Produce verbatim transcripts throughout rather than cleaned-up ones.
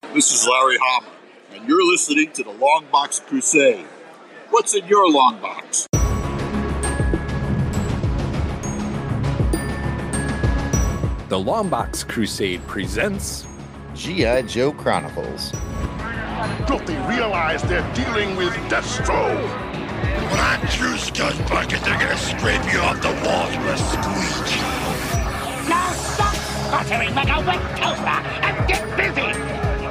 This is Larry Hama, and you're listening to the Long Box Crusade. What's in your long box? The Long Box Crusade presents G I. Joe Chronicles. Don't they realize they're dealing with Destro? When I choose Gus Bucket, they're gonna scrape you off the walls with a squeegee. Now stop sputtering like a wet toaster and get busy!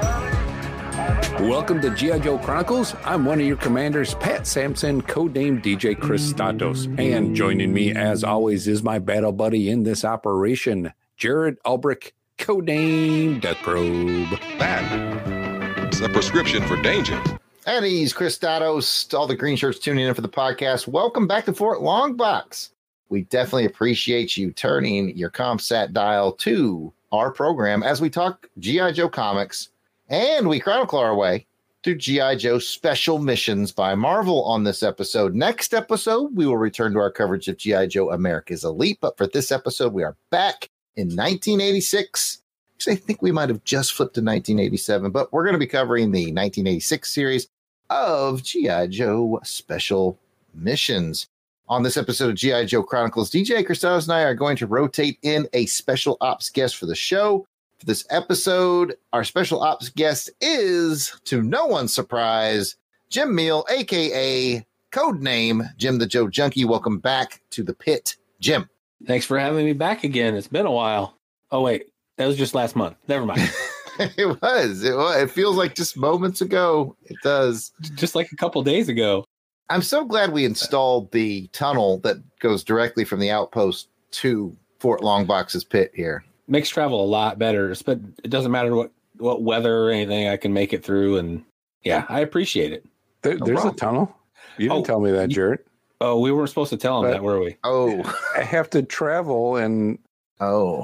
Welcome to G I. Joe Chronicles. I'm one of your commanders, Pat Sampson, codenamed D J Christatos. And joining me, as always, is my battle buddy in this operation, Jared Ulbrich, codenamed Death Probe. That is a prescription for danger. And he's Christatos. All the green shirts tuning in for the podcast. Welcome back to Fort Longbox. We definitely appreciate you turning your ComSat dial to our program as we talk G I. Joe comics. And we chronicle our way through G I. Joe Special Missions by Marvel on this episode. Next episode, we will return to our coverage of G I. Joe America's Elite. But for this episode, we are back in nineteen eighty-six. Actually, I think we might have just flipped to nineteen eighty-seven, but we're going to be covering the nineteen eighty-six series of G I. Joe Special Missions. On this episode of G I. Joe Chronicles, D J Christatos and I are going to rotate in a special ops guest for the show. For this episode, our special ops guest is, to no one's surprise, Jim Meal, a k a. codename Jim the Joe Junkie. Welcome back to the pit, Jim. Thanks for having me back again. It's been a while. Oh, wait. That was just last month. Never mind. it was. It was. It feels like just moments ago. It does. Just like a couple days ago. I'm so glad we installed the tunnel that goes directly from the outpost to Fort Longbox's pit here. Makes travel a lot better, but it doesn't matter what, what weather or anything. I can make it through, and yeah, I appreciate it. There, No there's problem. a tunnel. You didn't Oh, tell me that, you- Jared. Oh, we weren't supposed to tell him But- that, were we? Oh, I have to travel, and oh,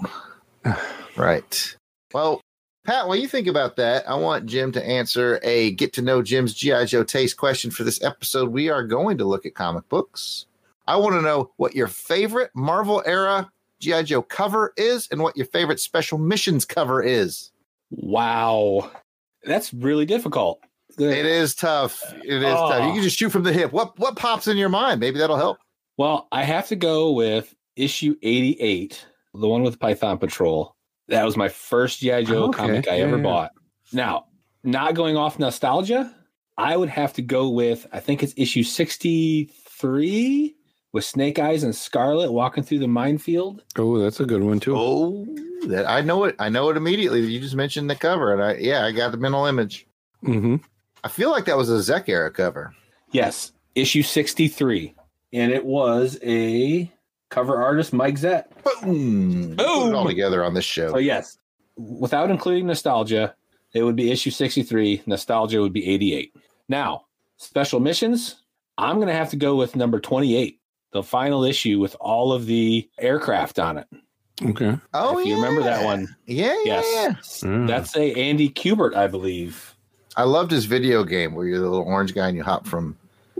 right. Well, Pat, while you think about that, I want Jim to answer a get to know Jim's G I. Joe taste question for this episode. We are going to look at comic books. I want to know what your favorite Marvel era G I. Joe cover is and what your favorite Special Missions cover is. Wow. That's really difficult. It is tough. It is Oh. tough. You can just shoot from the hip. What what pops in your mind? Maybe that'll help. Well, I have to go with issue eighty-eight, the one with Python Patrol. That was my first G I. Joe Okay, comic I yeah, ever yeah. bought. Now, not going off nostalgia, I would have to go with, I think it's issue sixty-three with Snake Eyes and Scarlet walking through the minefield. oh, that's a good one, too. Oh, that I know it. I know it immediately. You just mentioned the cover, and I yeah, I got the mental image. Mm-hmm. I feel like that was a Zek era cover. Yes, issue sixty-three. And it was a cover artist, Mike Zett. Boom! Put it all together on this show. So, yes, without including nostalgia, it would be issue sixty-three. Nostalgia would be eighty-eight. Now, Special Missions, I'm going to have to go with number twenty-eight, the final issue with all of the aircraft on it. Okay. Oh, if yeah. you remember that one. Yeah, yeah, Yes. yeah. Mm. That's a Andy Kubert, I believe. I loved his video game where you're the little orange guy and you hop from.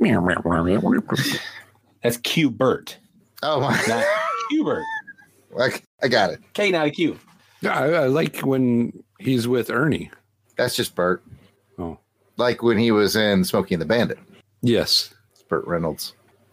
That's Kubert, Oh my! not Kubert. I, I got it. K, not a Q. I, I like when he's with Ernie. That's just Burt. Oh, Like when he was in Smokey and the Bandit. yes. It's Burt Reynolds.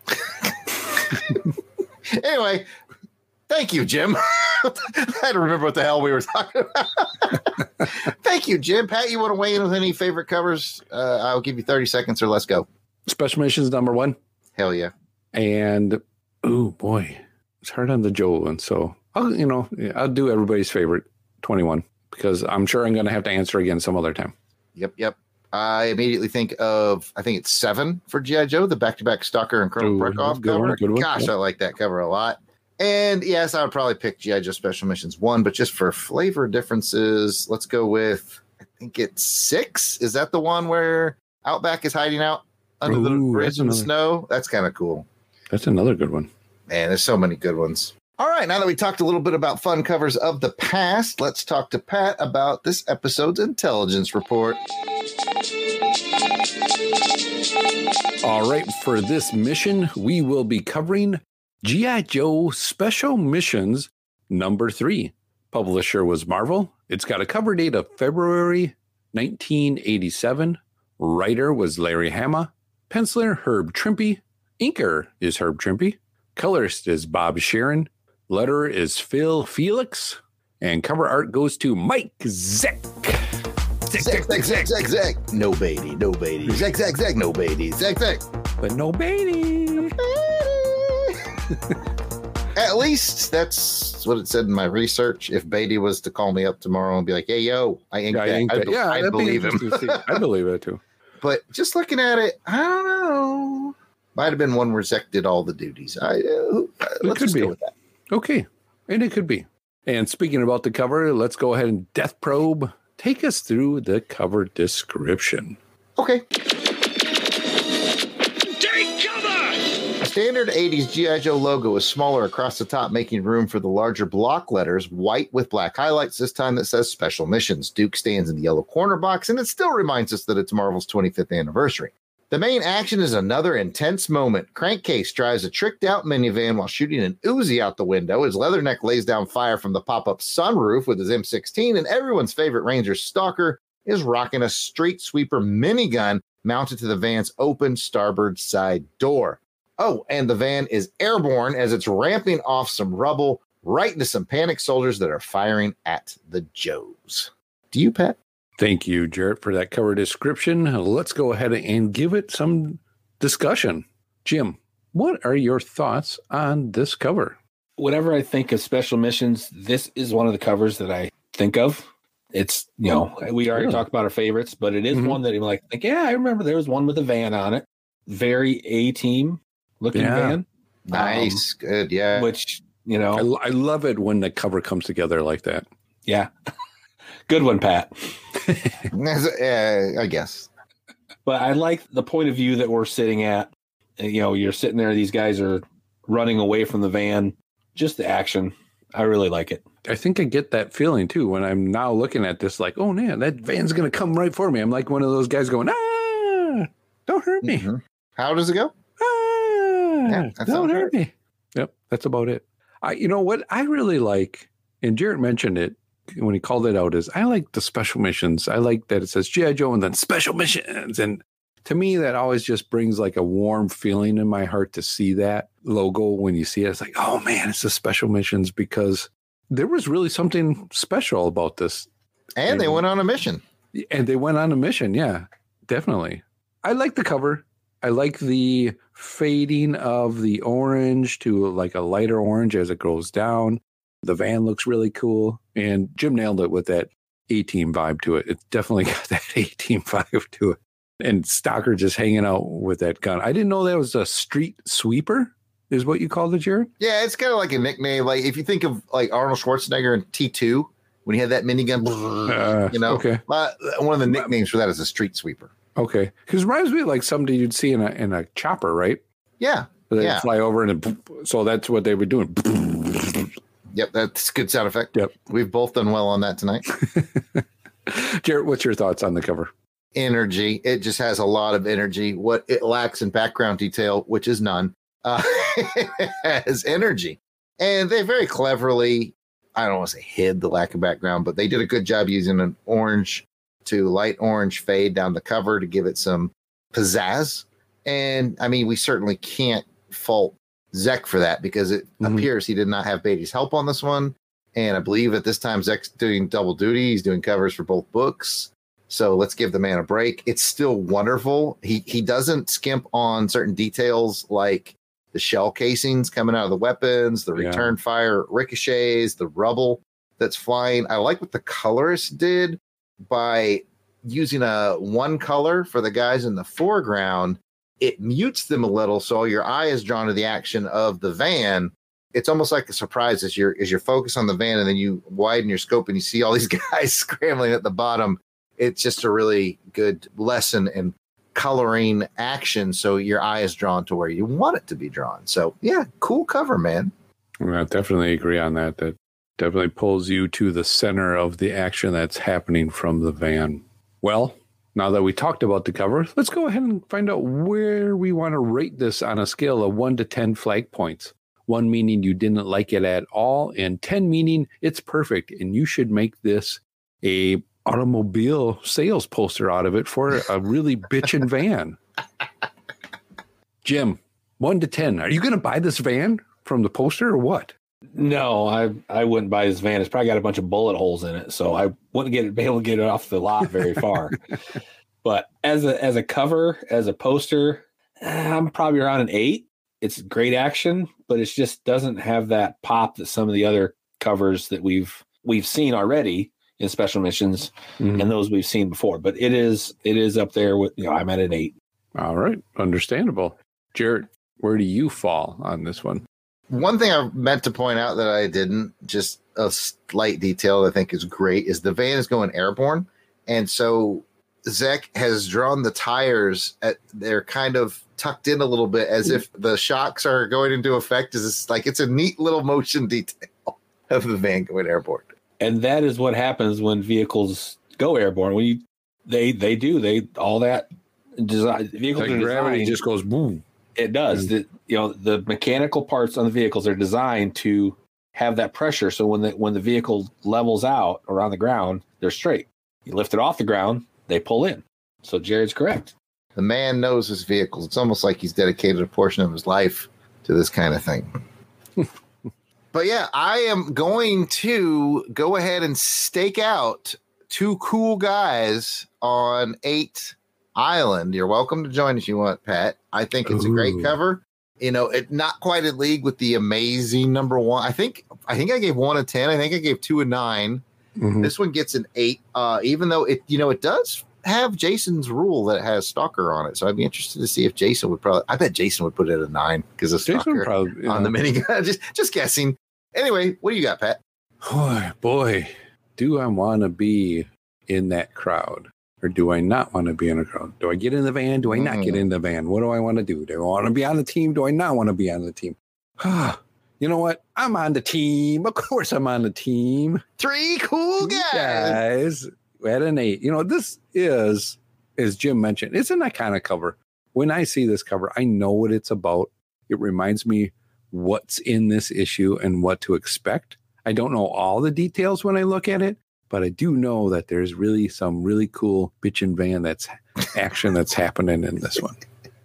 Anyway, thank you, Jim. I had to remember what the hell we were talking about. Thank you, Jim. Pat, you want to weigh in with any favorite covers? Uh, I'll give you thirty seconds or let's go. Special Missions number one. Hell yeah. And, oh, boy. It's hard on the Joe one. So, I'll, you know, I'll do everybody's favorite, twenty-one, because I'm sure I'm going to have to answer again some other time. Yep, yep. I immediately think of, I think it's seven for G I. Joe, the back-to-back Stalker and Colonel Ooh, Brekoff good one, cover. good one, Gosh, yeah. I like that cover a lot. And yes, I would probably pick G I. Joe Special Missions one, but just for flavor differences, let's go with, I think it's six. Is that the one where Outback is hiding out under the Ooh, bridge that's in the another- snow? That's kind of cool. That's another good one. Man, there's so many good ones. All right, now that we talked a little bit about fun covers of the past, let's talk to Pat about this episode's intelligence report. All right, for this mission, we will be covering G I. Joe Special Missions number three. Publisher was Marvel. It's got a cover date of February nineteen eighty-seven. Writer was Larry Hama. Penciler, Herb Trimpe. Inker is Herb Trimpe. Colorist is Bob Sharon. Letterer is Phil Felix. And cover art goes to Mike Zeck. Zeck, Zeck, Zeck, Zeck, Zeck, Zeck. No Beatty, no Beatty. Zeck, Zeck, Zeck, no Beatty. Zeck, Zeck. But no Beatty. At least that's what it said in my research. If Beatty was to call me up tomorrow and be like, hey, yo, I inked Yeah, I that. inked I'd, that. be- Yeah, I'd that'd be believe him. interesting to see. I believe it too. But just looking at it, I don't know. Might have been one where Zeck did all the duties. I, uh, let's could just be. go with that. Okay. And it could be. And speaking about the cover, let's go ahead and Death Probe. Take us through the cover description. Okay. Take cover! A standard eighties G I. Joe logo is smaller across the top, making room for the larger block letters, white with black highlights, this time that says Special Missions. Duke stands in the yellow corner box, and it still reminds us that it's Marvel's twenty-fifth anniversary. The main action is another intense moment. Crankcase drives a tricked-out minivan while shooting an Uzi out the window as Leatherneck lays down fire from the pop-up sunroof with his M sixteen, and everyone's favorite Ranger Stalker is rocking a street sweeper minigun mounted to the van's open starboard side door. Oh, and the van is airborne as it's ramping off some rubble right into some panicked soldiers that are firing at the Joes. Do you, Pat? Thank you, Jarrett, for that cover description. Let's go ahead and give it some discussion. Jim, what are your thoughts on this cover? Whenever I think of Special Missions, this is one of the covers that I think of. It's, you know, we already Really? talked about our favorites, but it is Mhm. one that I'm like, think, yeah, I remember there was one with a van on it. Very A-team looking Yeah. van. Nice. Good. Yeah. Um, which, you know, I, I love it when the cover comes together like that. yeah. Good one, Pat. uh, I guess. But I like the point of view that we're sitting at. You know, you're sitting there, these guys are running away from the van. Just the action. I really like it. I think I get that feeling too when I'm now looking at this like, oh man, that van's going to come right for me. I'm like one of those guys going, ah, don't hurt me. Mhm. How does it go? Ah, Yeah, that don't sounds hurt me. Yep, that's about it. I, you know what I really like, and Jarrett mentioned it when he called it out, is I like the special missions. I like that it says G I. Joe and then special missions. And to me, that always just brings like a warm feeling in my heart to see that logo when you see it. It's like, oh man, it's the special missions, because there was really something special about this. And they went on a mission. And they went on a mission. Yeah, definitely. I like the cover. I like the fading of the orange to like a lighter orange as it goes down. The van looks really cool. And Jim nailed it with that A-Team vibe to it. It's definitely got that A-Team vibe to it. And Stalker just hanging out with that gun. I didn't know that was a street sweeper, is what you called it, Jared? Yeah, it's kind of like a nickname. Like if you think of like Arnold Schwarzenegger in T two, when he had that minigun, Uh, you know, okay. uh, one of the nicknames for that is a street sweeper. Okay. Because it reminds me of like somebody you'd see in a in a chopper, right? Yeah. They Yeah. fly over and it, so that's what they were doing. Yep, that's a good sound effect. Yep. We've both done well on that tonight. Jared, what's your thoughts on the cover? Energy. It just has a lot of energy. What it lacks in background detail, which is none, uh, it has energy. And they very cleverly, I don't want to say hid the lack of background, but they did a good job using an orange to light orange fade down the cover to give it some pizzazz. And I mean, we certainly can't fault Zeck for that, because it Mhm. appears he did not have Beatty's help on this one. And I believe at this time, Zeck's doing double duty. He's doing covers for both books. So let's give the man a break. It's still wonderful. He he doesn't skimp on certain details like the shell casings coming out of the weapons, the Yeah. return fire ricochets, the rubble that's flying. I like what the colorist did by using a one color for the guys in the foreground. It mutes them a little, so your eye is drawn to the action of the van. It's almost like a surprise as you're as you're focused on the van, and then you widen your scope and you see all these guys scrambling at the bottom. It's just a really good lesson in coloring action, so your eye is drawn to where you want it to be drawn. So yeah, cool cover, man. I definitely agree on that. That definitely pulls you to the center of the action that's happening from the van. Well, now that we talked about the cover, let's go ahead and find out where we want to rate this on a scale of one to ten flag points. One meaning you didn't like it at all, and ten meaning it's perfect, and you should make this a automobile sales poster out of it for a really bitchin' van. Jim, one to ten. Are you going to buy this van from the poster or what? No, I I wouldn't buy this van. It's probably got a bunch of bullet holes in it, so I wouldn't get be able to get it off the lot very far. But as a as a cover, as a poster, I'm probably around an eight. It's great action, but it just doesn't have that pop that some of the other covers that we've we've seen already in special missions mm-hmm. and those we've seen before. But it is it is up there with, you know, I'm at an eight. All right, understandable. Jared, where do you fall on this one? One thing I meant to point out that I didn't, just a slight detail I think is great, is the van is going airborne. And so Zek has drawn the tires at, they're kind of tucked in a little bit as if the shocks are going into effect. Is like, it's a neat little motion detail of the van going airborne. And that is what happens when vehicles go airborne. When you, they, they do, they, all that design, vehicles like are gravity designed, just goes boom. It does. Mm-hmm. The, you know, the mechanical parts on the vehicles are designed to have that pressure. So when the, when the vehicle levels out or on the ground, they're straight. You lift it off the ground, they pull in. So Jared's correct. The man knows his vehicles. It's almost like he's dedicated a portion of his life to this kind of thing. But yeah, I am going to go ahead and stake out two cool guys on eight Island. You're welcome to join if you want, Pat. I think it's Ooh. a great cover. You know, it not quite in league with the amazing number one. I think I think I gave one a ten. I think I gave two a nine. Mm-hmm. This one gets an eight. Uh, even though it, you know, it does have Jason's rule that it has Stalker on it. So I'd be interested to see if Jason would probably. I bet Jason would put it at a nine because of Stalker probably, on know. the minigun. just just guessing. Anyway, what do you got, Pat? Oh, boy, do I want to be in that crowd? Or do I not want to be in a crowd? Do I get in the van? Do I not mm. get in the van? What do I want to do? Do I want to be on the team? Do I not want to be on the team? You know what? I'm on the team. Of course I'm on the team. Three cool guys. guys at an eight. You know, this is, as Jim mentioned, it's an iconic cover. When I see this cover, I know what it's about. It reminds me what's in this issue and what to expect. I don't know all the details when I look at it, but I do know that there's really some really cool bitchin' van that's action that's happening in this one.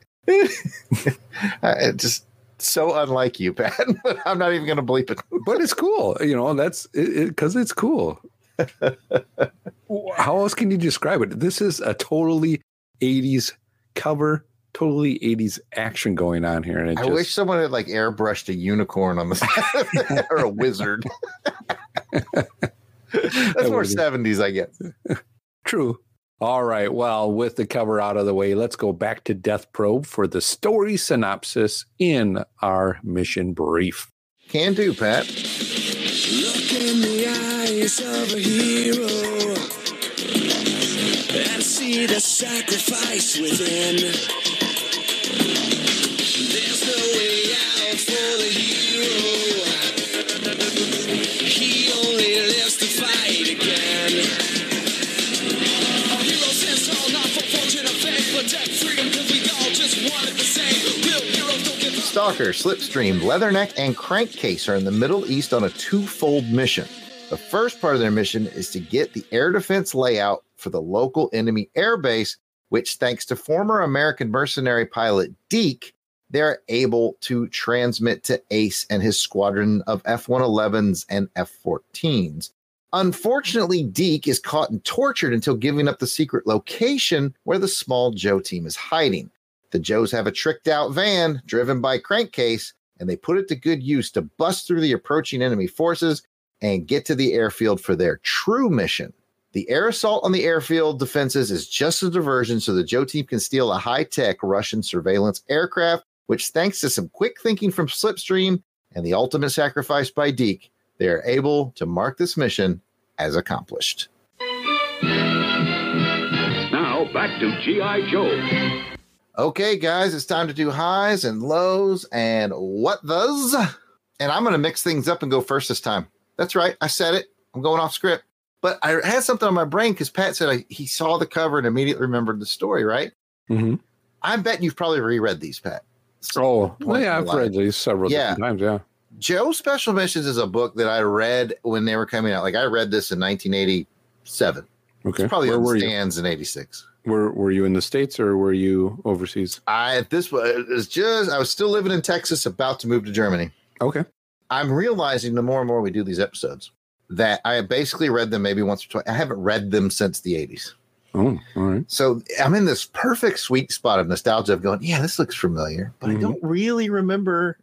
It's just so unlike you, Pat. But I'm not even going to bleep it. But it's cool. You know, that's because it, it, it's cool. How else can you describe it? This is a totally eighties cover, totally eighties action going on here. And it I just, wish someone had like airbrushed a unicorn on the side or a wizard. That's more seventies, I guess. True. All right. Well, with the cover out of the way, let's go back to Death Probe for the story synopsis in our mission brief. Can do, Pat. Look in the eyes of a hero and see the sacrifice within. There's no way out for the hero. He only lives to fight again. A hero stands tall, not for fortune or fame, but death, freedom, because we all just wanted the same. Real heroes don't give up. Stalker, Slipstream, Leatherneck, and Crankcase are in the Middle East on a twofold mission. The first part of their mission is to get the air defense layout for the local enemy airbase, which, thanks to former American mercenary pilot Deke, they're able to transmit to Ace and his squadron of F one elevens and F fourteens. Unfortunately, Deke is caught and tortured until giving up the secret location where the small Joe team is hiding. The Joes have a tricked out van driven by Crankcase, and they put it to good use to bust through the approaching enemy forces and get to the airfield for their true mission. The air assault on the airfield defenses is just a diversion so the Joe team can steal a high-tech Russian surveillance aircraft, which, thanks to some quick thinking from Slipstream and the ultimate sacrifice by Deke, they are able to mark this mission as accomplished. Now, back to G I. Joe. Okay, guys, it's time to do highs and lows and what those. And I'm going to mix things up and go first this time. That's right. I said it. I'm going off script. But I had something on my brain because Pat said I, he saw the cover and immediately remembered the story, right? Mm-hmm. I bet you've probably reread these, Pat. Oh, well, yeah, I've read these several yeah. different times, yeah. Joe Special Missions is a book that I read when they were coming out. Like, I read this in nineteen eighty-seven. Okay. It's probably Where on were the you? stands in eighty-six. Were Were you in the States or were you overseas? I at this it was just I was still living in Texas, about to move to Germany. Okay. I'm realizing the more and more we do these episodes that I have basically read them maybe once or twice. I haven't read them since the eighties. Oh, all right. So I'm in this perfect sweet spot of nostalgia of going, yeah, this looks familiar, but Mhm. I don't really remember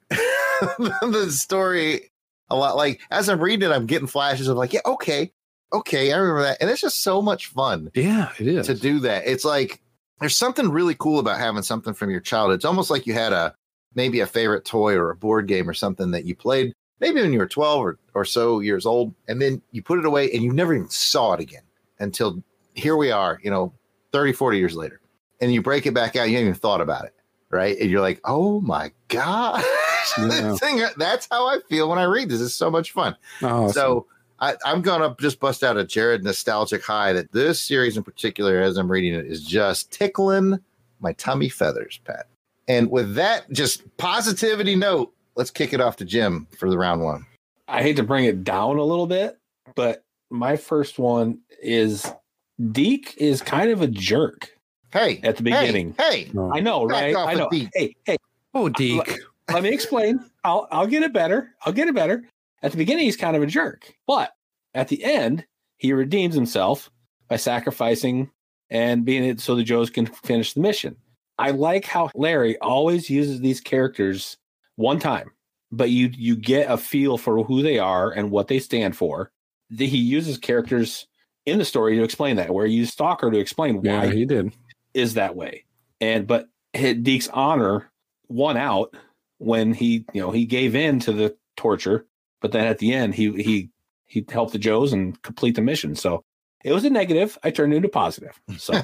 the story a lot. Like as I'm reading it, I'm getting flashes of like, yeah, okay, okay, I remember that. And it's just so much fun Yeah, it is. to do that. It's like there's something really cool about having something from your childhood. It's almost like you had a maybe a favorite toy or a board game or something that you played maybe when you were twelve or, or so years old, and then you put it away and you never even saw it again until here we are, you know, thirty, forty years later, and you break it back out. You haven't even thought about it. Right. And you're like, oh my God, Yeah. thing, that's how I feel when I read this. It's so much fun. Oh, So I, I'm going to just bust out a Jared nostalgic high that this series in particular, as I'm reading it, is just tickling my tummy feathers, Pat. And with that just positivity note, let's kick it off to Jim for the round one. I hate to bring it down a little bit, but my first one is Deke is kind of a jerk Hey, at the beginning. Hey, hey. no. I know, Back right? off I with know. Deke. Hey, hey, Oh, Deke. let, let me explain. I'll I'll get it better. I'll get it better. At the beginning, he's kind of a jerk, but at the end, he redeems himself by sacrificing and being it so the Joes can finish the mission. I like how Larry always uses these characters one time, but you you get a feel for who they are and what they stand for. The, he uses characters in the story to explain that, where he used Stalker to explain why Yeah, he did. is that way. And but Deke's honor won out when he, you know, he gave in to the torture, but then at the end he he he helped the Joes and complete the mission. So it was a negative. I turned it into positive. So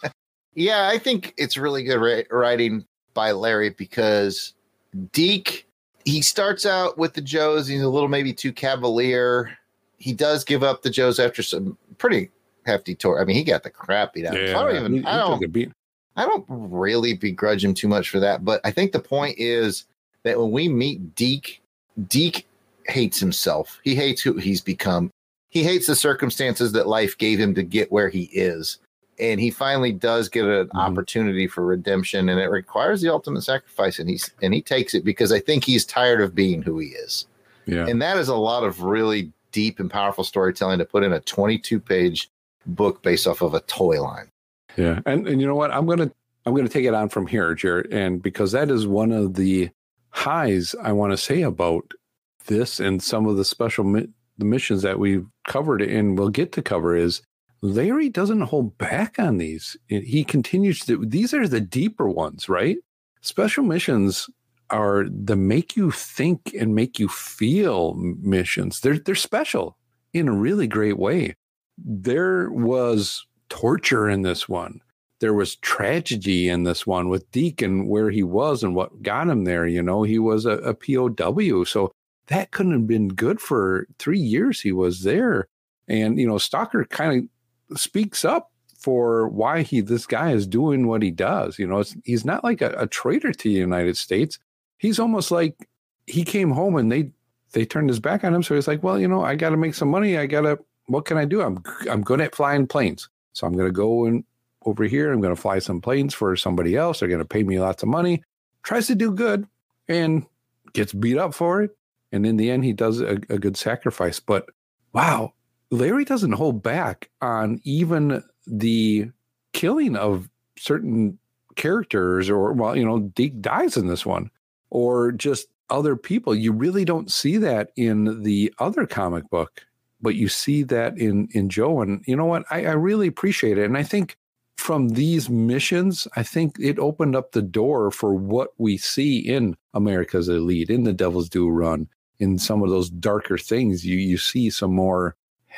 Yeah, I think it's really good ra- writing by Larry because Deke, he starts out with the Joes. He's a little maybe too cavalier. He does give up the Joes after some pretty hefty tour. I mean, he got the crap beat out. of him. So I don't even. he, he I took don't. a beat. I don't really begrudge him too much for that. But I think the point is that when we meet Deke, Deke hates himself. He hates who he's become. He hates the circumstances that life gave him to get where he is. And he finally does get an Mm-hmm. opportunity for redemption, and it requires the ultimate sacrifice. And he's and he takes it because I think he's tired of being who he is. Yeah. And that is a lot of really deep and powerful storytelling to put in a twenty-two page book based off of a toy line. Yeah, and and you know what? I'm gonna I'm gonna take it on from here, Jared, and because that is one of the highs I want to say about this and some of the special mi- the missions that we've covered and we'll get to cover is Larry doesn't hold back on these. He continues to. These are the deeper ones, right? Special missions are the make you think and make you feel missions. They're they're special in a really great way. There was torture in this one. There was tragedy in this one with Deke and where he was and what got him there. You know, he was a, a P O W. So that couldn't have been good for three years he was there. And, you know, Stalker kind of speaks up for why he, this guy is doing what he does. You know, it's, he's not like a, a traitor to the United States. He's almost like he came home and they, they turned his back on him. So he's like, well, you know, I got to make some money. I got to, what can I do? I'm, I'm good at flying planes. So I'm going to go and over here. I'm going to fly some planes for somebody else. They're going to pay me lots of money. Tries to do good and gets beat up for it. And in the end, he does a, a good sacrifice. But wow, Larry doesn't hold back on even the killing of certain characters or, well, you know, Deke dies in this one or just other people. You really don't see that in the other comic book, but you see that in, in Joe. And you know what? I, I really appreciate it. And I think from these missions, I think it opened up the door for what we see in America's Elite, in the Devil's Due Run, in some of those darker things. You, you see some more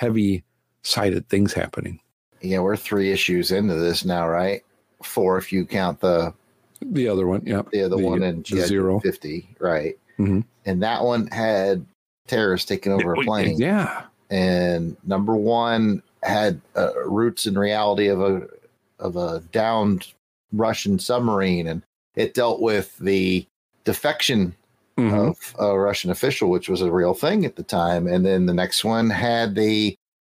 heavy-sided things happening. Yeah, we're three issues into this now, right? Four if you count the the other one, yeah, the other the, one in the zero fifty, right? Mm-hmm. And that one had terrorists taking over a plane. Yeah, and number one had uh, roots in reality of a of a downed Russian submarine, and it dealt with the defection mm-hmm. of a Russian official, which was a real thing at the time. And then the next one had the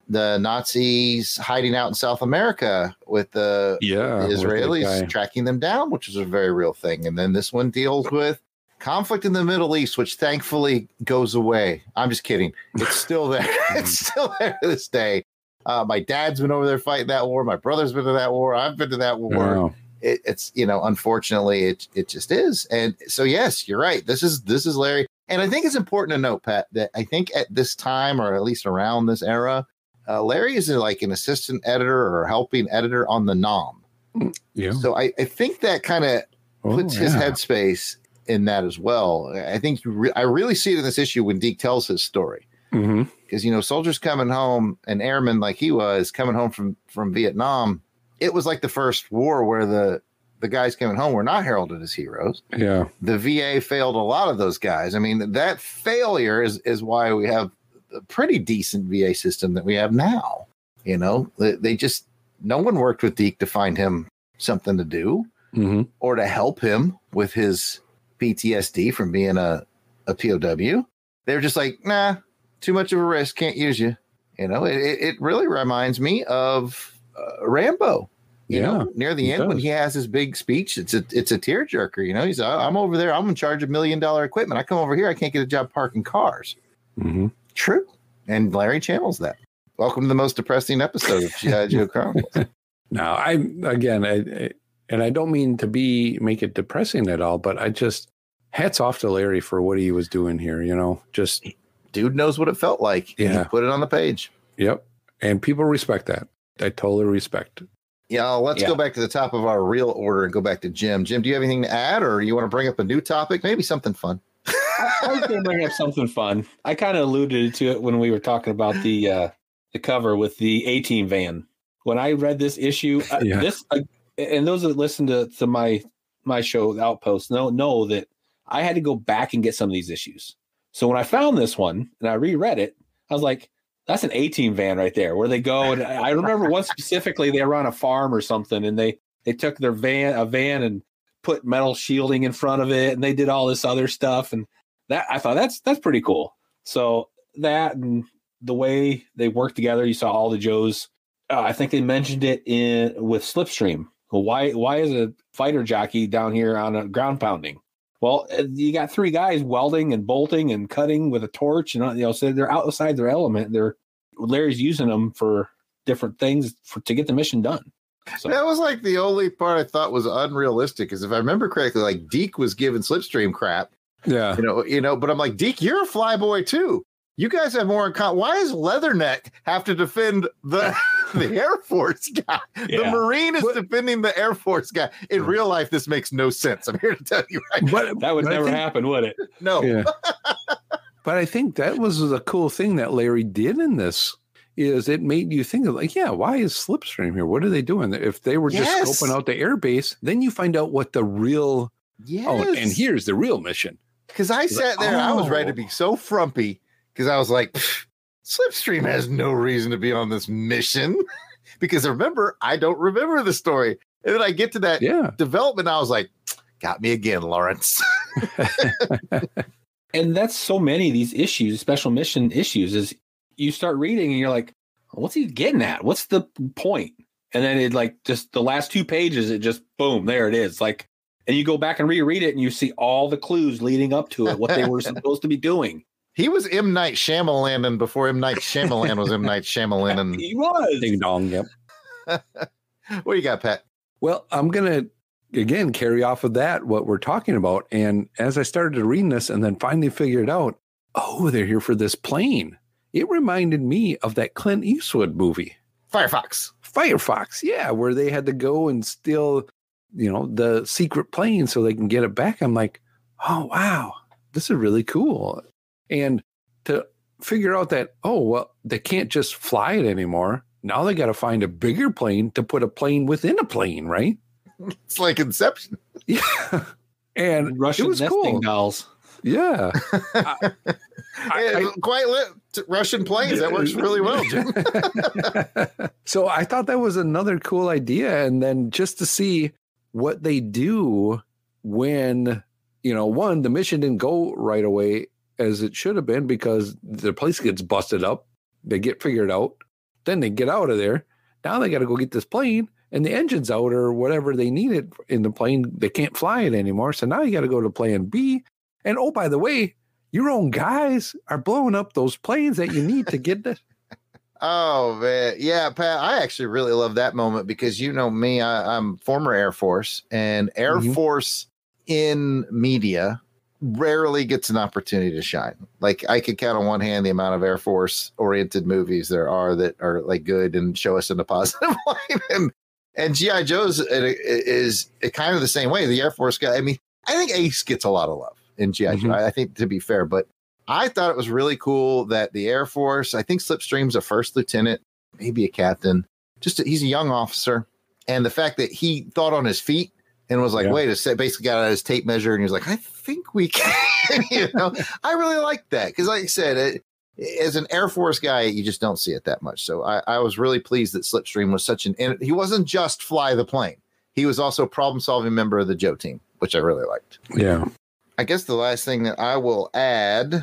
the Nazis hiding out in South America with the, yeah, the Israelis with tracking them down, which is a very real thing. And then this one deals with conflict in the Middle East, which thankfully goes away. I'm just kidding. It's still there. It's still there to this day. Uh, my dad's been over there fighting that war. My brother's been to that war. I've been to that war. Wow. It, it's, you know, unfortunately, it it just is. And so, yes, you're right. This is this is Larry. And I think it's important to note, Pat, that I think at this time, or at least around this era, uh, Larry is like an assistant editor or helping editor on the N O M. Yeah. So I, I think that kind of puts Oh, his yeah. headspace in that as well. I think you re- I really see it in this issue when Deke tells his story. Mm-hmm. Because, you know, soldiers coming home, and airmen like he was coming home from, from Vietnam, it was like the first war where the, the guys coming home were not heralded as heroes. Yeah. The V A failed a lot of those guys. I mean, that failure is, is why we have a pretty decent V A system that we have now. You know, they, they just, no one worked with Deke to find him something to do Mm-hmm. or to help him with his P T S D from being a, a P O W. They're just like, nah, too much of a risk. Can't use you. You know, it, it really reminds me of uh, Rambo. You Yeah, know, near the it end when does. he has his big speech, it's a it's a tearjerker. You know, he's I'm over there. I'm in charge of million dollar equipment. I come over here. I can't get a job parking cars. Mm-hmm. True. And Larry channels that. Welcome to the most depressing episode of G I. Joe Chronicles. Now, I again, I, I, and I don't mean to be make it depressing at all, but I just hats off to Larry for what he was doing here. You know, just Dude knows what it felt like. and Yeah. He put it on the page. yep, and people respect that. I totally respect. Yeah, let's Yeah. go back to the top of our real order and go back to Jim. Jim, do you have anything to add, or you want to bring up a new topic? Maybe something fun. I was going to bring up something fun. I kind of alluded to it when we were talking about the uh, the cover with the A-Team van. When I read this issue, uh, Yeah. this uh, and those that listen to, to my my show, The Outpost, know know that I had to go back and get some of these issues. So when I found this one and I reread it, I was like, that's an A-Team van right there, where they go. And I I remember one specifically, they were on a farm or something, and they they took their van a van and put metal shielding in front of it, and they did all this other stuff, and that I thought that's that's pretty cool. So that and the way they work together, you saw all the Joes. Uh, I think they mentioned it in with Slipstream. Well, why why is a fighter jockey down here on a ground pounding? Well, uh, you got three guys welding and bolting and cutting with a torch, and uh, you know, so they're outside their element. They're Larry's using them for different things for to get the mission done. So That was like the only part I thought was unrealistic, is if I remember correctly, like Deke was giving Slipstream crap, Yeah, you know, you know, but I'm like, Deke, you're a flyboy too. You guys have more in common. Why does Leatherneck have to defend the the Air Force guy? The Yeah. Marine is defending the Air Force guy. In real life, this makes no sense. I'm here to tell you right but that would but I never think- happen, would it? now. No. Yeah. But I think that was the cool thing that Larry did in this, is it made you think of like, yeah, why is Slipstream here? What are they doing? If they were just Yes. scoping out the airbase, then you find out what the real, Yes. oh, and here's the real mission. Because I sat there, I was ready to oh. be so frumpy because I was like, "Pfft, Slipstream has no reason to be on this mission. Because remember, I don't remember the story. And then I get to that Yeah. development, I was like, got me again, Lawrence. And that's so many of these issues, special mission issues, is you start reading and you're like, what's he getting at? What's the point? And then it like just the last two pages, it just boom, there it is. Like, and you go back and reread it and you see all the clues leading up to it, what they were supposed to be doing. He was M. Night Shyamalan before M. Night Shyamalan was M. Night Shyamalan. He was. Ding dong. Yep. What do you got, Pat? Well, I'm going to, again, carry off of that, what we're talking about. And as I started reading this and then finally figured out, oh, they're here for this plane. It reminded me of that Clint Eastwood movie, Firefox. Firefox. Yeah, where they had to go and steal, you know, the secret plane so they can get it back. I'm like, oh, wow, this is really cool. And to figure out that, oh, well, they can't just fly it anymore. Now they got to find a bigger plane to put a plane within a plane, right? It's like Inception. Yeah. And Russian it was nesting cool. dolls. Yeah. I, Yeah, I- quite lit. Russian planes. That works really well, Jim. so I thought that was another cool idea. And then just to see what they do when, you know, one, the mission didn't go right away as it should have been because the place gets busted up. They get figured out. Then they get out of there. Now they got to go get this plane, and the engine's out or whatever they needed in the plane. They can't fly it anymore. So now you got to go to plan B. And oh, by the way, your own guys are blowing up those planes that you need to get this. Oh, man. Yeah, Pat, I actually really love that moment because you know me, I, I'm former Air Force, and Air mm-hmm. Force in media rarely gets an opportunity to shine. Like I could count on one hand the amount of Air Force oriented movies there are that are like good and show us in a positive light. And, and G I. Joe's is, is kind of the same way. The Air Force guy, I mean, I think Ace gets a lot of love in G I. Mm-hmm. Joe, I think, to be fair, but I thought it was really cool that the Air Force, I think Slipstream's a first lieutenant, maybe a captain, just a, he's a young officer. And the fact that he thought on his feet and was like, yeah. wait a second, basically got out his tape measure and he was like, I think we can, you know, I really like that. Cause like I said, it, as an Air Force guy, you just don't see it that much. So I, I was really pleased that Slipstream was such an, and he wasn't just fly the plane. He was also a problem solving member of the Joe team, which I really liked. Yeah. I guess the last thing that I will add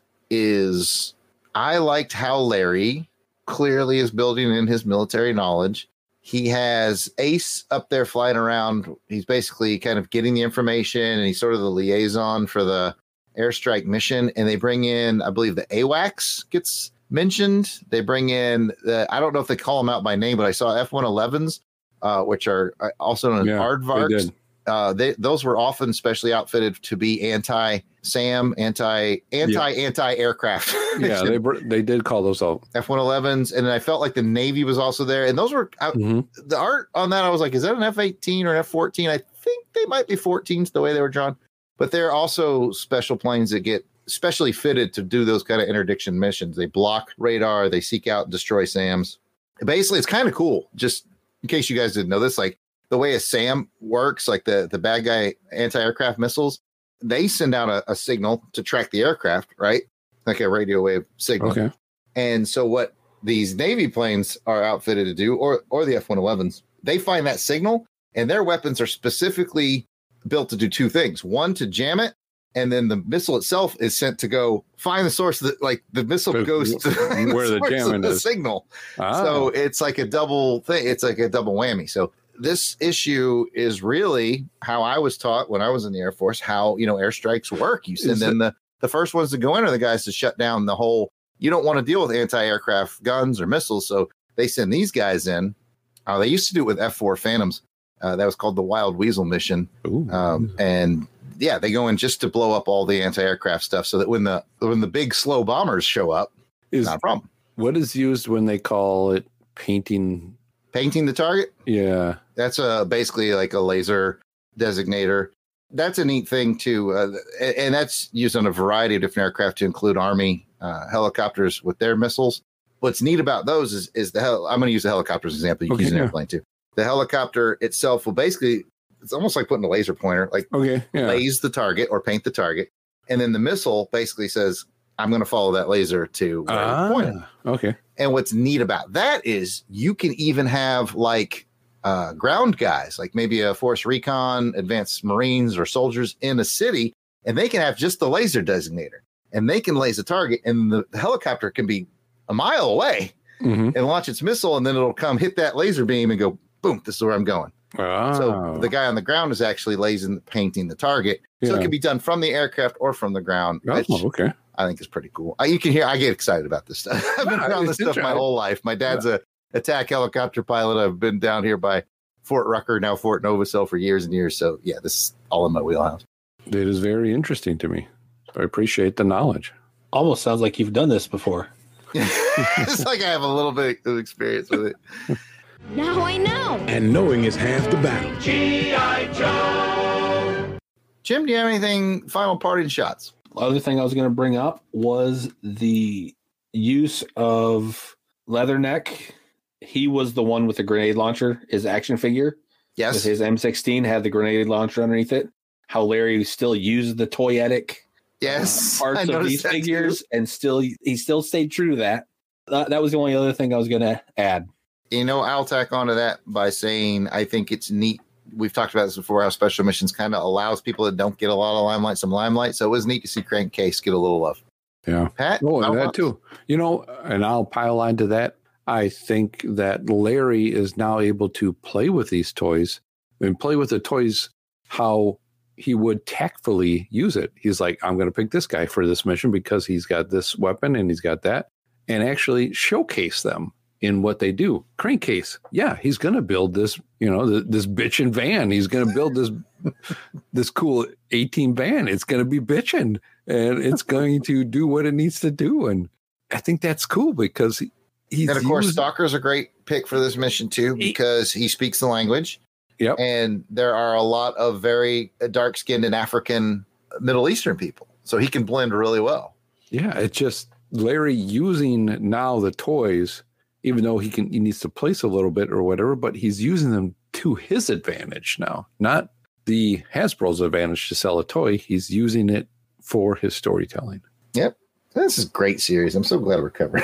is I liked how Larry clearly is building in his military knowledge. He has Ace up there flying around. He's basically kind of getting the information, and he's sort of the liaison for the airstrike mission. And they bring in, I believe, the AWACS gets mentioned. They bring in, the, I don't know if they call them out by name, but I saw F one elevens, uh, which are also known as yeah, Aardvarks. Uh, they, those were often specially outfitted to be anti-SAM, anti, anti, yeah. anti-aircraft. Yeah, they they did call those out. F one elevens, and I felt like the Navy was also there. And those were, out, mm-hmm. the art on that, I was like, is that an F eighteen or an F fourteen? I think they might be fourteens the way they were drawn. But they're also special planes that get specially fitted to do those kind of interdiction missions. They block radar, they seek out and destroy SAMs. Basically, it's kind of cool, just in case you guys didn't know this, like, the way a SAM works, like the, the bad guy anti-aircraft missiles, they send out a, a signal to track the aircraft, right? Like a radio wave signal. Okay. And so what these Navy planes are outfitted to do, or or the F one elevens, they find that signal, and their weapons are specifically built to do two things. One, to jam it, and then the missile itself is sent to go find the source that, like, the missile but goes to where the, the jamming the is. signal. Ah. So it's like a double thing. It's like a double whammy. So this issue is really how I was taught when I was in the Air Force, how, you know, airstrikes work. You send in the, the first ones to go in are the guys to shut down the whole, you don't want to deal with anti-aircraft guns or missiles. So they send these guys in. Uh, they used to do it with F four Phantoms. Uh, that was called the Wild Weasel mission. Um, and yeah, they go in just to blow up all the anti-aircraft stuff so that when the, when the big slow bombers show up, is not a problem. What is used when they call it painting? Painting the target? Yeah. That's a, basically like a laser designator. That's a neat thing, too. Uh, and that's used on a variety of different aircraft to include Army uh, helicopters with their missiles. What's neat about those is, is the hel- I'm going to use the helicopters example. You okay, can use an yeah. airplane, too. The helicopter itself will basically, it's almost like putting a laser pointer, like okay, yeah. laze the target or paint the target. And then the missile basically says, I'm going to follow that laser to where ah, you pointed. Okay. And what's neat about that is you can even have like uh, ground guys, like maybe a Force Recon, advanced Marines or soldiers in a city, and they can have just the laser designator, and they can laze a target, and the, the helicopter can be a mile away mm-hmm. and launch its missile, and then it'll come hit that laser beam and go, boom, this is where I'm going. Oh. So the guy on the ground is actually lasing, painting the target. Yeah. So it can be done from the aircraft or from the ground. Oh, okay. I think it's pretty cool. I, you can hear, I get excited about this stuff. I've been around this stuff my whole life. My dad's yeah. a attack helicopter pilot. I've been down here by Fort Rucker, now Fort Novosel, for years and years. So yeah, this is all in my wheelhouse. It is very interesting to me. I appreciate the knowledge. Almost sounds like you've done this before. It's like I have a little bit of experience with it. Now I know. And knowing is half the battle. G I. Joe. Jim, do you have anything, final parting shots? Other thing I was going to bring up was the use of Leatherneck. He was the one with the grenade launcher, his action figure. Yes. With his M sixteen had the grenade launcher underneath it. How Larry still used the toyetic yes, uh, parts of these figures, too. And still he still stayed true to that. Uh, that was the only other thing I was going to add. You know, I'll tack onto that by saying I think it's neat. We've talked about this before, how Special Missions kind of allows people that don't get a lot of limelight some limelight. So it was neat to see Crankcase get a little love. Yeah. Pat? Oh, and that want? too. You know, and I'll pile on to that. I think that Larry is now able to play with these toys and play with the toys how he would tactfully use it. He's like, I'm going to pick this guy for this mission because he's got this weapon and he's got that, and actually showcase them in what they do. Crankcase, yeah, he's going to build this, you know, th- this bitchin' van. He's going to build this this cool eighteen van. It's going to be bitchin', and it's going to do what it needs to do. And I think that's cool because he, he's and of course, used, Stalker's a great pick for this mission too because he, he speaks the language. Yep. And there are a lot of very dark-skinned and African Middle Eastern people, so he can blend really well. Yeah, it's just Larry using now the toys, even though he can he needs to place a little bit or whatever, but he's using them to his advantage now, not the Hasbro's advantage to sell a toy. He's using it for his storytelling. Yep. This is a great series. I'm so glad we're covered.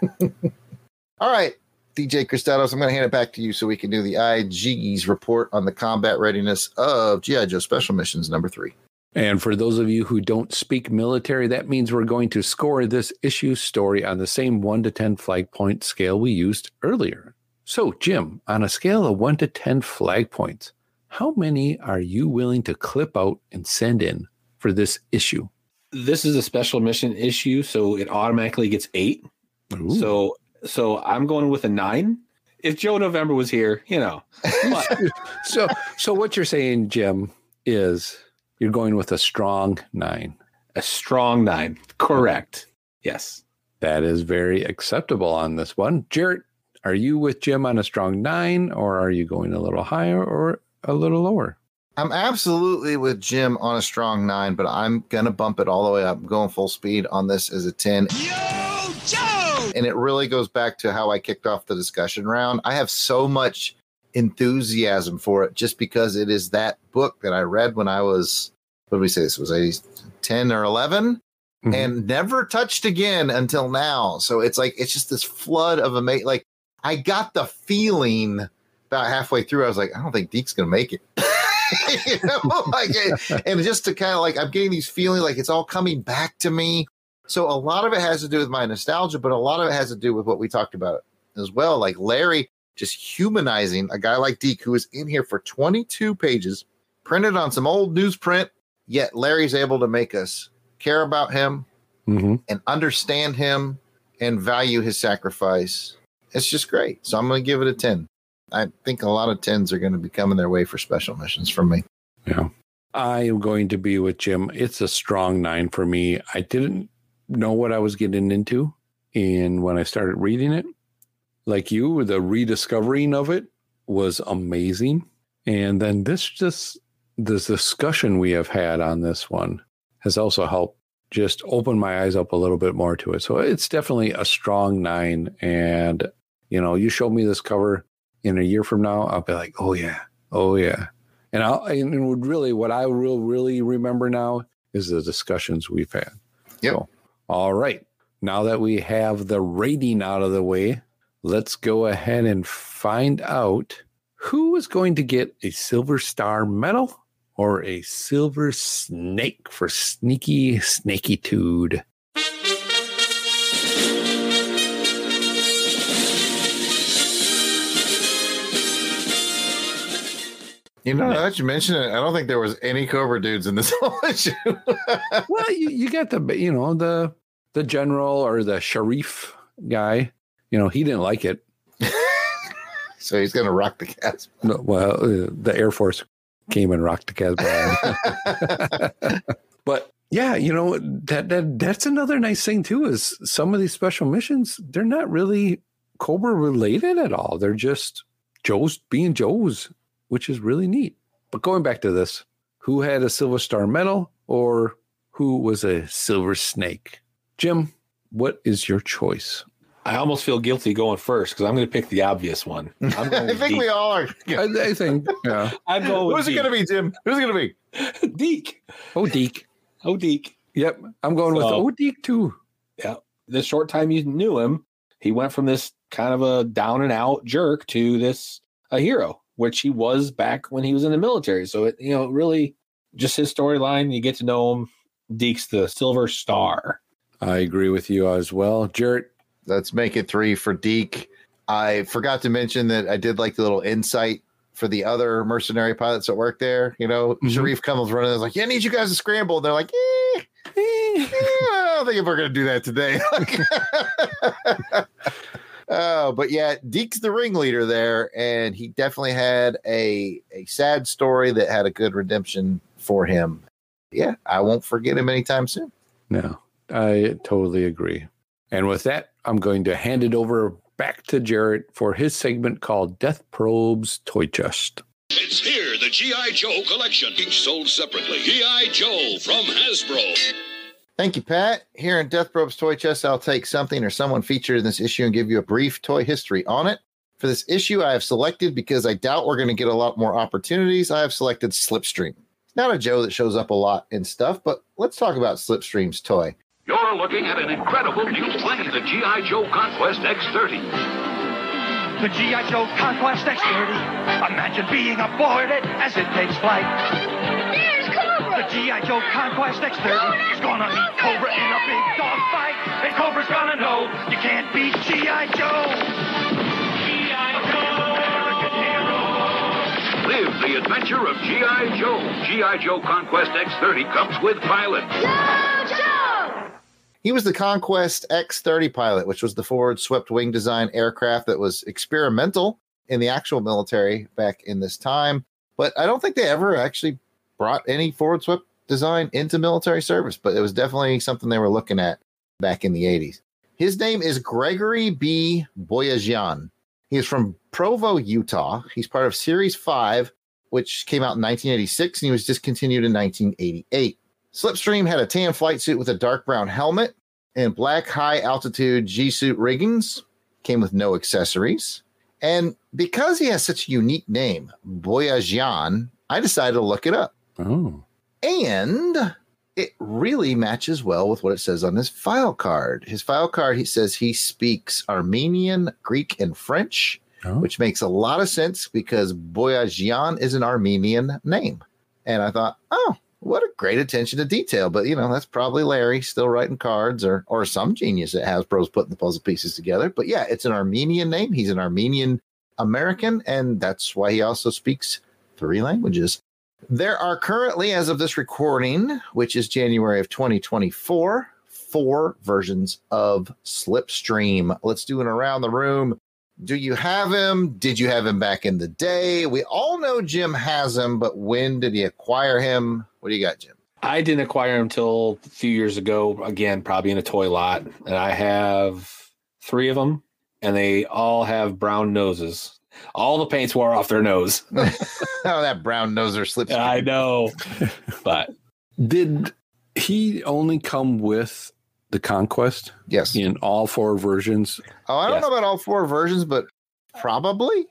All right, D J Christados, I'm going to hand it back to you so we can do the I G's report on the combat readiness of G I. Joe Special Missions number three. And for those of you who don't speak military, that means we're going to score this issue story on the same one to ten flag point scale we used earlier. So, Jim, on a scale of one to ten flag points, how many are you willing to clip out and send in for this issue? This is a special mission issue, so it automatically gets eight. Ooh. So so I'm going with a nine. If Joe November was here, you know. But. so so what you're saying, Jim, is you're going with a strong nine. A strong nine. Correct. Yes. That is very acceptable on this one. Jarrett, are you with Jim on a strong nine, or are you going a little higher or a little lower? I'm absolutely with Jim on a strong nine, but I'm going to bump it all the way up. I'm going full speed on this as a ten. Yo, Joe! And it really goes back to how I kicked off the discussion round. I have so much enthusiasm for it just because it is that book that I read when I was, what did we say? This was a ten or eleven mm-hmm. and never touched again until now. So it's like, it's just this flood of amazing. Like, I got the feeling about halfway through, I was like, I don't think Deke's going to make it. you know, like, and just to kind of like, I'm getting these feelings like it's all coming back to me. So a lot of it has to do with my nostalgia, but a lot of it has to do with what we talked about as well. Like Larry just humanizing a guy like Deke, who is in here for twenty-two pages, printed on some old newsprint, yet Larry's able to make us care about him mm-hmm. and understand him and value his sacrifice. It's just great. So I'm going to give it a ten. I think a lot of tens are going to be coming their way for special missions from me. Yeah. I am going to be with Jim. It's a strong nine for me. I didn't know what I was getting into. And when I started reading it, like you, the rediscovering of it was amazing. And then this just, this discussion we have had on this one has also helped just open my eyes up a little bit more to it. So it's definitely a strong nine. And, you know, you show me this cover in a year from now, I'll be like, oh yeah, oh yeah. And I'll, and would really, what I will really remember now is the discussions we've had. Yep. So, all right. Now that we have the rating out of the way, let's go ahead and find out who is going to get a Silver Star medal or a Silver Snake for sneaky snaky-tude. You know, now that you mention it, I don't think there was any Cobra dudes in this whole issue. Well, you, you got the, you know, the the general or the Sharif guy. You know, he didn't like it. So he's going to rock the Casbah. No, well, uh, the Air Force came and rocked the Casbah. But yeah, you know, that that that's another nice thing too, is some of these special missions, they're not really Cobra related at all. They're just Joe's being Joe's, which is really neat. But going back to this, who had a Silver Star medal or who was a Silver Snake? Jim, what is your choice? I almost feel guilty going first because I'm going to pick the obvious one. I'm going I think Deke. we all are. I, I think, yeah. I'm going with Who's it going to be, Jim? Who's it going to be? Deke. Oh, Deke. Oh, Deke. Yep. I'm going so, with Oh, Deke too. Yeah. The short time you knew him, he went from this kind of a down and out jerk to this a hero, which he was back when he was in the military. So, it, you know, really just his storyline, you get to know him. Deke's the Silver Star. I agree with you as well. Jarrett? Let's make it three for Deke. I forgot to mention that I did like the little insight for the other mercenary pilots that work there. You know, mm-hmm. Sharif comes running. I was like, yeah, I need you guys to scramble. And they're like, eh, eh, I don't think if we're going to do that today. Oh, but yeah, Deke's the ringleader there, and he definitely had a a sad story that had a good redemption for him. Yeah, I won't forget him anytime soon. No, I totally agree. And with that, I'm going to hand it over back to Jarrett for his segment called Death Probe's Toy Chest. It's here, the G I. Joe collection, each sold separately. G I. Joe from Hasbro. Thank you, Pat. Here in Death Probe's Toy Chest, I'll take something or someone featured in this issue and give you a brief toy history on it. For this issue, I have selected, because I doubt we're going to get a lot more opportunities, I have selected Slipstream. It's not a Joe that shows up a lot in stuff, but let's talk about Slipstream's toy. You're looking at an incredible new plane, the G I. Joe Conquest X thirty. The G I. Joe Conquest X thirty. Imagine being aboard it as it takes flight. There's Cobra! The G I. Joe Conquest X thirty is gonna meet Cobra in a big dog fight. And Cobra's gonna know you can't beat G I. Joe. G I. Joe! Live the adventure of G I. Joe. G I. Joe Conquest X thirty comes with pilot. Joe! Joe! He was the Conquest X thirty pilot, which was the forward swept wing design aircraft that was experimental in the actual military back in this time. But I don't think they ever actually brought any forward swept design into military service, but it was definitely something they were looking at back in the eighties. His name is Gregory B. Boyajian. He is from Provo, Utah. He's part of Series five, which came out in nineteen eighty-six, and he was discontinued in nineteen eighty-eight. Slipstream had a tan flight suit with a dark brown helmet and black high-altitude G-suit riggings. Came with no accessories. And because he has such a unique name, Boyajian, I decided to look it up. Oh. And it really matches well with what it says on his file card. His file card, he says he speaks Armenian, Greek, and French, oh. which makes a lot of sense because Boyajian is an Armenian name. And I thought, oh, what a great attention to detail. But, you know, that's probably Larry still writing cards or or some genius that Hasbro's putting the puzzle pieces together. But, yeah, it's an Armenian name. He's an Armenian American, and that's why he also speaks three languages. There are currently, as of this recording, which is January of twenty twenty-four, four versions of Slipstream. Let's do an around the room. Do you have him? Did you have him back in the day? We all know Jim has him, but when did he acquire him? What do you got, Jim? I didn't acquire him until a few years ago, again, probably in a toy lot. And I have three of them, and they all have brown noses. All the paint's wore off their nose. Oh, that brown noser Slipstream. I know. But did he only come with the Conquest? Yes. In all four versions? Oh, I don't yes. know about all four versions, but probably.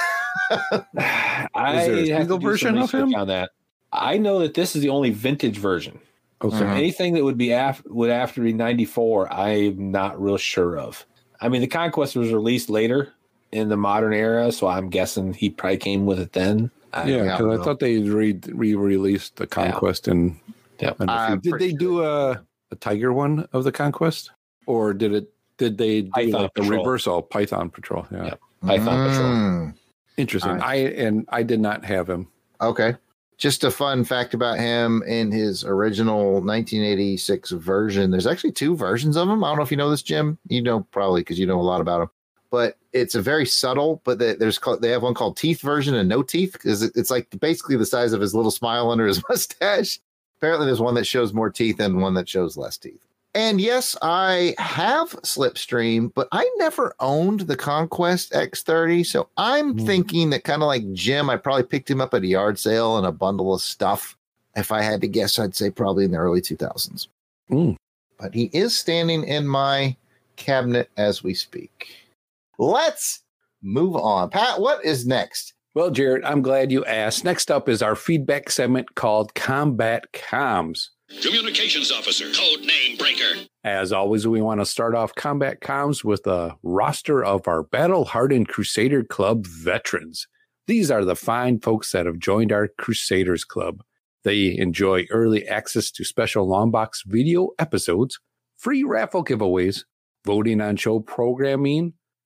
I is there a single version of him? On that. I know that this is the only vintage version. Okay. So anything that would be af- would have to be ninety-four, I'm not real sure of. I mean, the Conquest was released later in the modern era, so I'm guessing he probably came with it then. I yeah, because I thought they re re-released the Conquest yeah. and yep. did they do a, a Tiger one of the Conquest, or did it? Did they do Python like the Patrol. reversal Python Patrol? Yeah, yep. Python mm. Patrol. Interesting. Right. I and I did not have him. Okay. Just a fun fact about him in his original nineteen eighty-six version. There's actually two versions of him. I don't know if you know this, Jim. You know probably because you know a lot about him. But it's a very subtle. But they, there's they have one called Teeth version and no teeth because it, it's like basically the size of his little smile under his mustache. Apparently, there's one that shows more teeth and one that shows less teeth. And yes, I have Slipstream, but I never owned the Conquest X thirty. So I'm mm. thinking that kind of like Jim, I probably picked him up at a yard sale and a bundle of stuff. If I had to guess, I'd say probably in the early two thousands. Mm. But he is standing in my cabinet as we speak. Let's move on. Pat, what is next? Well, Jared, I'm glad you asked. Next up is our feedback segment called Combat Comms. Communications Officer, code name Breaker. As always, we want to start off Combat Comms with a roster of our battle-hardened Crusader Club veterans. These are the fine folks that have joined our Crusaders Club. They enjoy early access to special Longbox video episodes, free raffle giveaways, voting on show programming,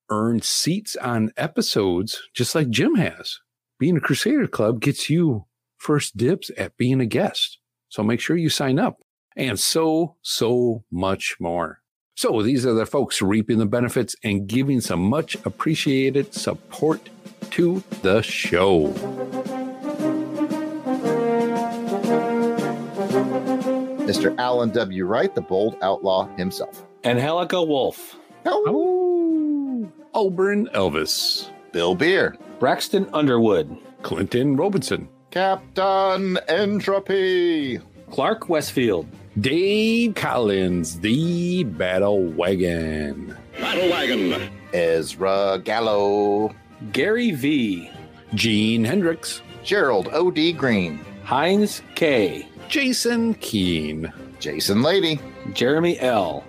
earn seats on episodes just like Jim has. Being a Crusader Club gets you first dibs at being a guest. So make sure you sign up. And so, so much more. So these are the folks reaping the benefits and giving some much appreciated support to the show. Mister Alan W. Wright, the bold outlaw himself. Angelica Wolf. Oh, Oberon Elvis. Bill Beer. Braxton Underwood. Clinton Robertson. Captain Entropy. Clark Westfield. Dave Collins, the Battle Wagon. Battle Wagon. Ezra Gallo. Gary V. Gene Hendricks. Gerald O D. Green. Heinz K. Jason Keene. Jason Lady. Jeremy L.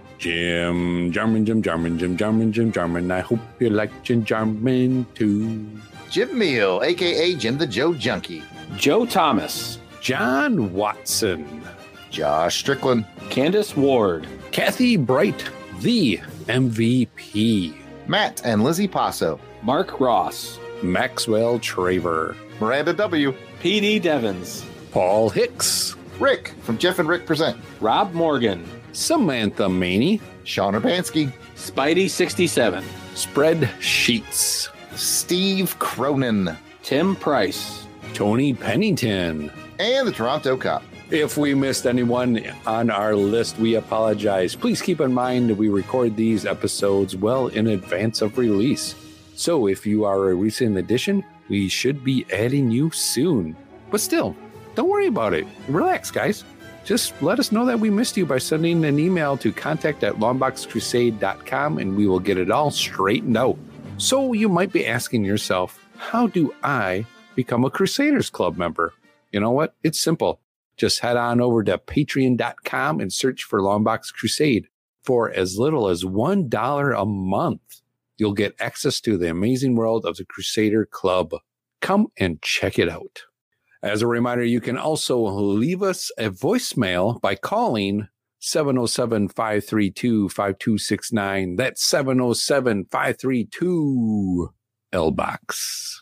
Jim Jarman, Jim Jarman, Jim Jarman, Jim Jarman. I hope you like Jim Jarman too. Jim Meal, a k a. Jim the Joe Junkie. Joe Thomas. John Watson. Josh Strickland. Candace Ward. Kathy Bright, the M V P. Matt and Lizzie Passo. Mark Ross. Maxwell Traver. Miranda W. P D Devons. Paul Hicks. Rick from Jeff and Rick Present. Rob Morgan. Samantha Maney. Sean Urbanski. Spidey sixty-seven. Spread Sheets. Steve Cronin. Tim Price. Tony Pennington. And the Toronto Cop. If we missed anyone on our list, we apologize. Please keep in mind that we record these episodes well in advance of release. So if you are a recent addition, we should be adding you soon. But still, don't worry about it. Relax, guys. Just let us know that we missed you by sending an email to contact at longbox crusade dot com and we will get it all straightened out. So you might be asking yourself, how do I become a Crusaders Club member? You know what? It's simple. Just head on over to patreon dot com and search for Longbox Crusade. For as little as one dollar a month, you'll get access to the amazing world of the Crusader Club. Come and check it out. As a reminder, you can also leave us a voicemail by calling seven oh seven, five three two, five two six nine. That's seven oh seven, five three two, L box.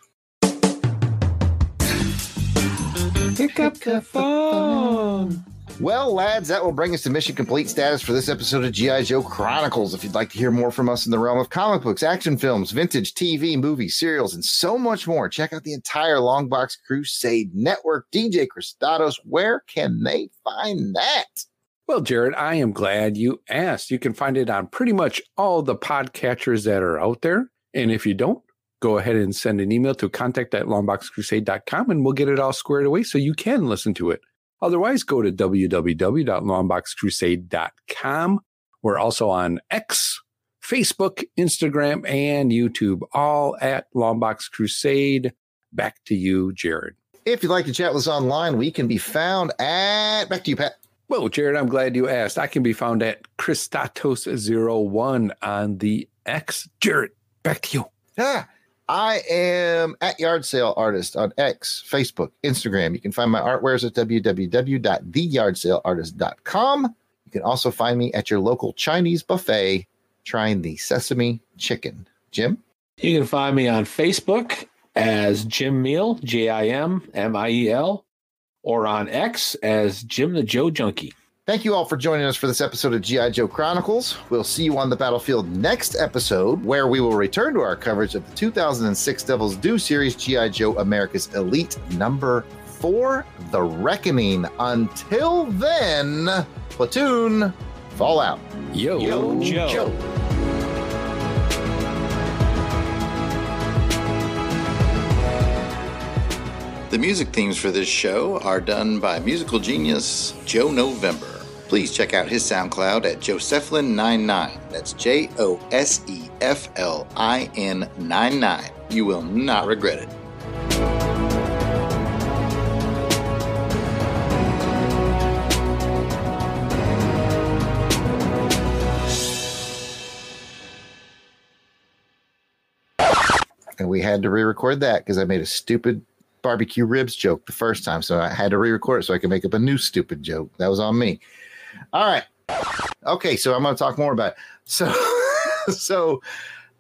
Pick up the phone. Well, lads, that will bring us to mission complete status for this episode of G I. Joe Chronicles. If you'd like to hear more from us in the realm of comic books, action films, vintage T V, movies, serials, and so much more, check out the entire Longbox Crusade Network. D J Christados, where can they find that? Well, Jared, I am glad you asked. You can find it on pretty much all the podcatchers that are out there. And if you don't, go ahead and send an email to contact at longbox crusade dot com and we'll get it all squared away so you can listen to it. Otherwise, go to w w w dot longbox crusade dot com. We're also on X, Facebook, Instagram, and YouTube, all at Longbox Crusade. Back to you, Jared. If you'd like to chat with us online, we can be found at... Back to you, Pat. Well, Jared, I'm glad you asked. I can be found at Christatos zero one on the X. Jared, back to you. Yeah. I am at Yard Sale Artist on X, Facebook, Instagram. You can find my artwares at w w w dot the yard sale artist dot com. You can also find me at your local Chinese buffet trying the sesame chicken. Jim? You can find me on Facebook as Jim Meal, J I M M I E L, or on X as Jim the Joe Junkie. Thank you all for joining us for this episode of G I. Joe Chronicles. We'll see you on the battlefield next episode, where we will return to our coverage of the two thousand six Devil's Due series, G I. Joe America's Elite number four, The Reckoning. Until then, platoon, fall out. Yo, Yo, Joe. Joe. The music themes for this show are done by musical genius Joe November. Please check out his SoundCloud at Josephline ninety-nine. That's J O S E F L I N ninety-nine. You will not regret it. And we had to re-record that because I made a stupid barbecue ribs joke the first time. So I had to re-record it so I could make up a new stupid joke. That was on me. All right. Okay. So I'm going to talk more about it. So, so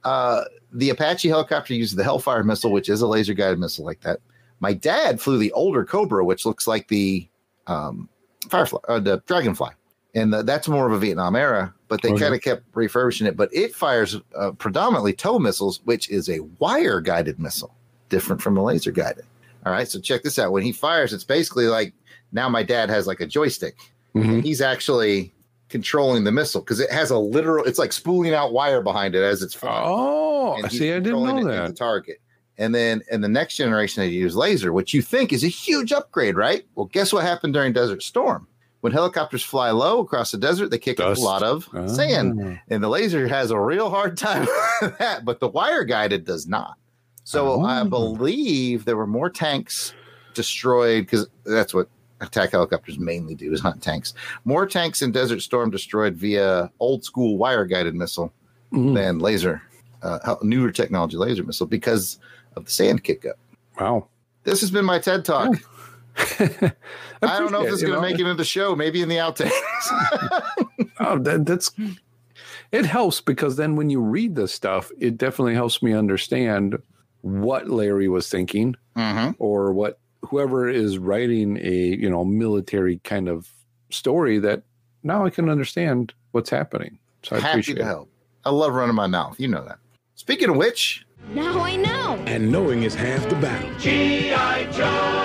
Uh, the Apache helicopter uses the Hellfire missile, which is a laser guided missile like that. My dad flew the older Cobra, which looks like the um, Firefly, uh, the Dragonfly. And the, that's more of a Vietnam era, but they Okay. kind of kept refurbishing it. But it fires uh, predominantly tow missiles, which is a wire guided missile, different from a laser guided. All right. So check this out. When he fires, it's basically like now my dad has like a joystick. Mm-hmm. And he's actually controlling the missile because it has a literal, it's like spooling out wire behind it as it's flying. Oh, And he's see, I didn't controlling know it at the that. target. And then in the next generation, they use laser, which you think is a huge upgrade, right? Well, guess what happened during Desert Storm? When helicopters fly low across the desert, they kick up Dust. a lot of Ah. sand. And the laser has a real hard time with that, but the wire guided does not. So Oh. I believe there were more tanks destroyed because that's what attack helicopters mainly do is hunt tanks. More tanks in Desert Storm destroyed via old school wire guided missile Mm. than laser, uh, newer technology laser missile because of the sand kick up. Wow. This has been my TED Talk. I, don't know if this is going to make it into the show, maybe in the outtakes. Oh, that, that's it helps because then when you read this stuff, it definitely helps me understand what Larry was thinking Mm-hmm. or what whoever is writing a you know military kind of story that now I can understand what's happening. So I Happy appreciate to it. help. I love running my mouth. You know that. Speaking of which, Now I know. And knowing is half the battle. G I. Joe!